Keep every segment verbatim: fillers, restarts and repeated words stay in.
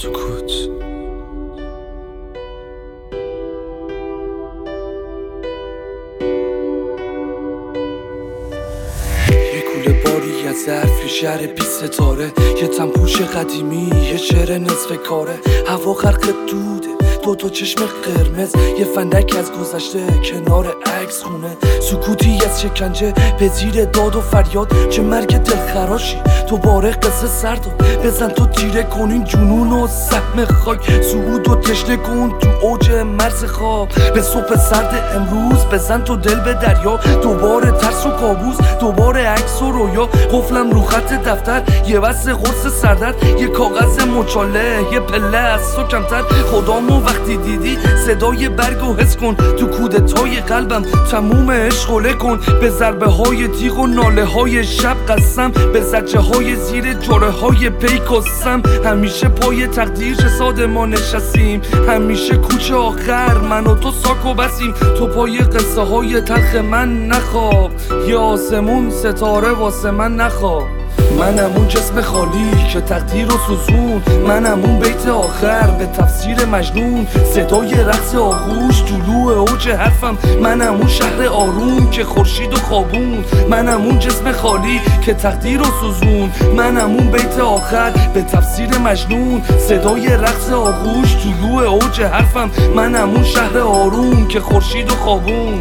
سکوت. یه کوله باری از ظرف، یه شهر بی ستاره، یه تنپوش قدیمی، یه شعر نصف کاره. هوا غرق دوده، دو تا چشم قرمز، یه فندک از گذشته کنار عکس خونه. سکوتی از شکنجه به زیر داد و فریاد، چه مرگ دلخراشی دوباره قصه سردو. بزن تو تیره کنین جنون و سهم خاک، صعود و تشنه کن تو اوج مرز خواب. به صبح سرد امروز بزن تو دل به دریا، دوباره ترس و کابوس، دوباره عکس و رویا. قفلم رو خط دفتر، یه وصل قرص سردرد، یه کاغذ مچاله، یه پله از تو کمتر. خدامو وقتی دیدی صدای برگو حس کن، تو کودتای قلبم تموم عشق کن. به ضربه های تیغ و ناله های شب قسم، به زجه های زیر جوره های پیک و سم. همیشه پای تقدیر چه ساده ما نشستیم، همیشه کوچه آخر من و تو ساک و بسیم. تو پای قصه های تلخ من نخواب، یا آسمون ستاره واسه من نخواب. منم اون جسم خالی که تقدیر و سوزون، منم اون بیت آخر به تفسیر مجنون. صدای رقص آغوش طلوع اوج حرفم، منم اون شهر آروم که خورشید و خوابون. منم اون جسم خالی که تقدیر و سوزون، منم اون بیت آخر به تفسیر مجنون. صدای رقص آغوش طلوع اوج حرفم، منم اون شهر آروم که خورشید و خوابون.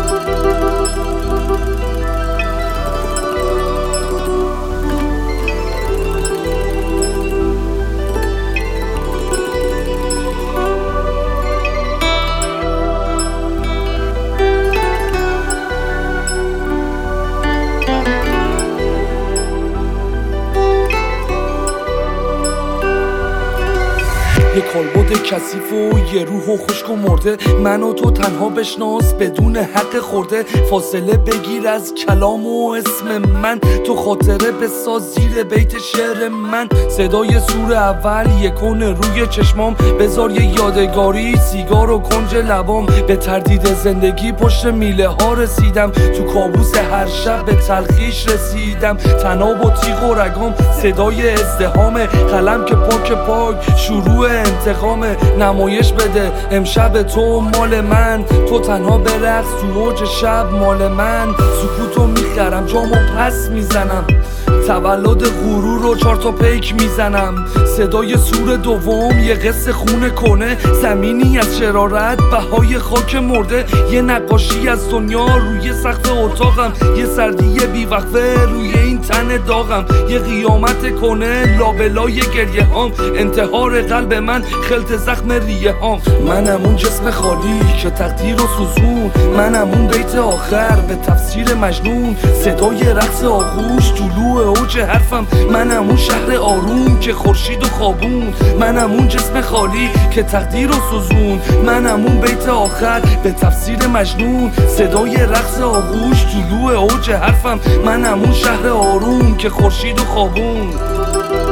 یه کالبد کثیف و یه روح و خشک و مرده، من و تو تنها بشناس بدون حق خورده. فاصله بگیر از کلام و اسم من، تو خاطره بساز زیر بیت شعر من. صدای سور اول یکون روی چشمام، بذار یه یادگاری سیگار و کنج لبام. به تردید زندگی پشت میله ها رسیدم، تو کابوس هر شب به تلخیش رسیدم. تناب و تیغ و رگام، صدای ازدهام قلم که پاک پاک شروع انتقام. نمایش بده امشب تو مال من، تو تنها برقص تو اوج شب مال من. سکوتو میخرم جامو پس میزنم، تولد غرور رو چار تا پیک میزنم. صدای سور دوم یه قصه خونه کنه، زمینی از شرارت بهای خاک مرده. یه نقاشی از دنیا روی سقف اتاقم، یه سردی بیوقفه روی این تن داغم. یه قیامت کنه لابلای گریه هام، انتحار قلب من خلط زخم ریه هام. منم اون جسم خالی که تقدیر و سوزون، منم اون بیت آخر به تفسیر مجنون. صدای رقص آغوش طلوع اوج حرفم، منم اون شهر آروم که خورشید و خوابون. منم اون جسم خالی که تقدیر و سوزون، منم اون بیت آخر به تفسیر مجنون. صدای رقص آغوش طلوع اوج حرفم، منم اون شهر آروم که خورشید و خوابون.